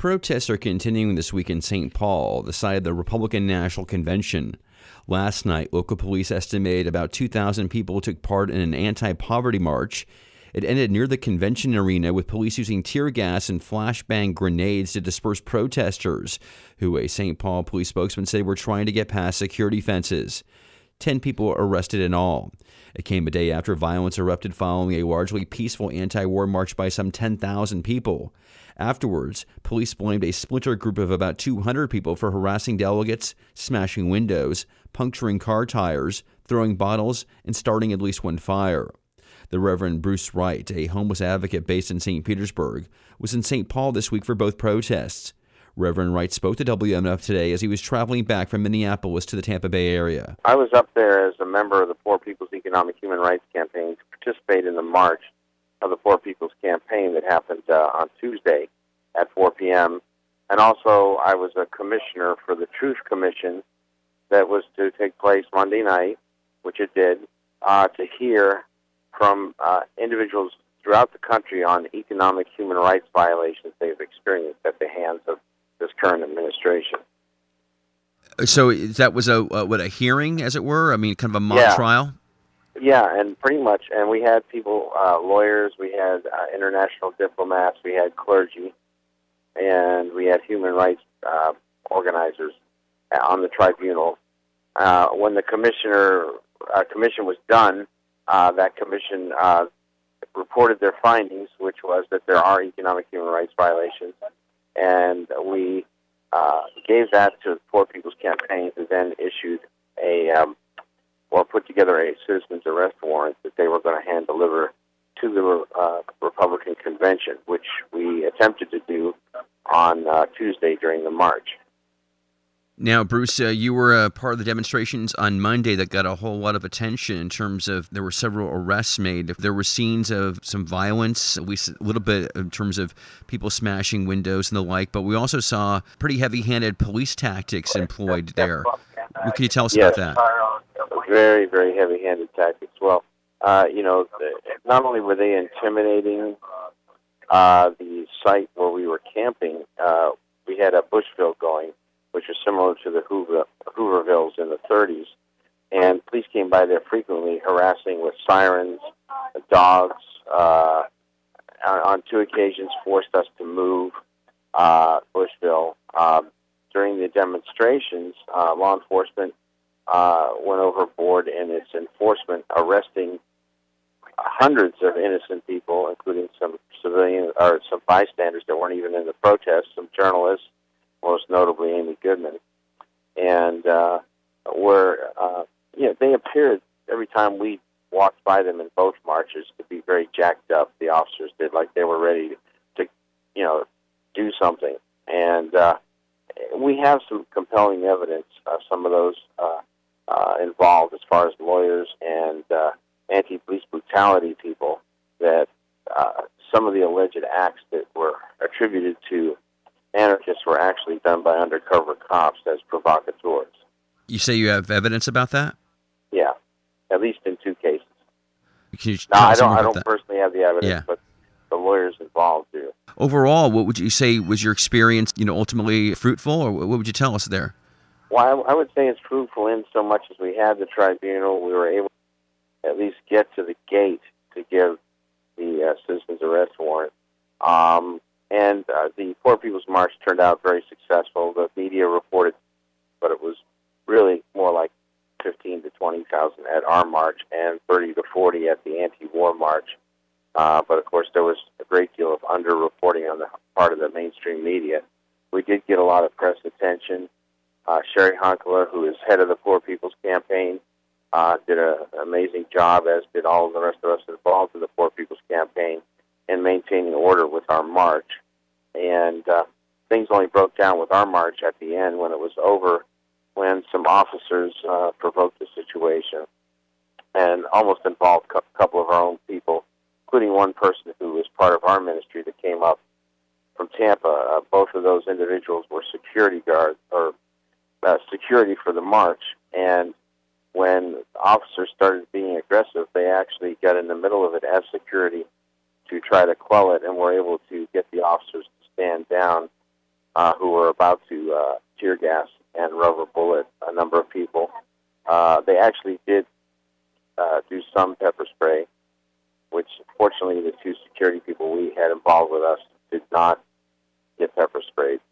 Protests are continuing this week in St. Paul, the site of the Republican National Convention. Last night, local police estimated about 2,000 people took part in an anti-poverty march. It ended near the convention arena with police using tear gas and flashbang grenades to disperse protesters, who a St. Paul police spokesman said were trying to get past security fences. 10 people were arrested in all. It came a day after violence erupted following a largely peaceful anti-war march by some 10,000 people. Afterwards, police blamed a splinter group of about 200 people for harassing delegates, smashing windows, puncturing car tires, throwing bottles, and starting at least one fire. The Reverend Bruce Wright, a homeless advocate based in St. Petersburg, was in St. Paul this week for both protests. Reverend Wright spoke to WMNF today as he was traveling back from Minneapolis to the Tampa Bay area. I was up there as a member of the Poor People's Economic Human Rights Campaign to participate in the march of the Poor People's Campaign that happened on Tuesday at 4 p.m. And also I was a commissioner for the Truth Commission that was to take place Monday night, which it did, to hear from individuals throughout the country on economic human rights violations they've experienced at the hands of this current administration. So that was a hearing, as it were? I mean, kind of a mock trial? Yeah, and pretty much. And we had people, lawyers, we had international diplomats, we had clergy, and we had human rights organizers on the tribunal. When the commission was done, that commission reported their findings, which was that there are economic human rights violations, and we gave that to the Poor People's Campaign, who then issued put together a citizen's arrest warrant that they were going to hand deliver to the Republican convention, which we attempted to do on Tuesday during the march. Now, Bruce, you were a part of the demonstrations on Monday that got a whole lot of attention in terms of there were several arrests made. There were scenes of some violence, at least a little bit in terms of people smashing windows and the like, but we also saw pretty heavy-handed police tactics employed there. What can you tell us about that? Very, very heavy-handed tactics. Well, not only were they intimidating the site where we were camping, we had a Bushville going, which was similar to the Hoovervilles in the 30s. And police came by there frequently, harassing with sirens, dogs. On 2 occasions, forced us to move Bushville. During the demonstrations, law enforcement went overboard in its enforcement, arresting hundreds of innocent people, including some civilian or some bystanders that weren't even in the protests, some journalists, most notably Amy Goodman, and they appeared every time we walked by them in both marches to be very jacked up. The officers did, like they were ready to do something, and we have some compelling evidence. Some of those involved, as far as lawyers and anti-police brutality people, that some of the alleged acts that were attributed to anarchists were actually done by undercover cops as provocateurs. You say you have evidence about that? Yeah, at least in 2 cases. Can you I don't personally have the evidence, but the lawyers involved do. Overall, what would you say was your experience, ultimately fruitful, or what would you tell us there? Well, I would say it's fruitful in so much as we had the tribunal. We were able to at least get to the gate to give the citizen's arrest warrant. And the Poor People's March turned out very successful. The media reported, but it was really more like 15 to 20,000 at our march and 30 to 40 at the anti-war march. But, of course, there was a great deal of under-reporting on the part of the mainstream media. We did get a lot of press attention. Sherry Honkler, who is head of the Poor People's Campaign, did an amazing job, as did all of the rest of us involved in the Poor People's Campaign, in maintaining order with our march. And things only broke down with our march at the end when it was over, when some officers provoked the situation and almost involved a couple of our own people, including one person who was part of our ministry that came up from Tampa. Both of those individuals were security guards, or security for the march, and when officers started being aggressive, they actually got in the middle of it as security to try to quell it, and were able to get the officers to stand down who were about to tear gas and rubber bullet a number of people. They actually did do some pepper spray, which fortunately the two security people we had involved with us did not get pepper sprayed.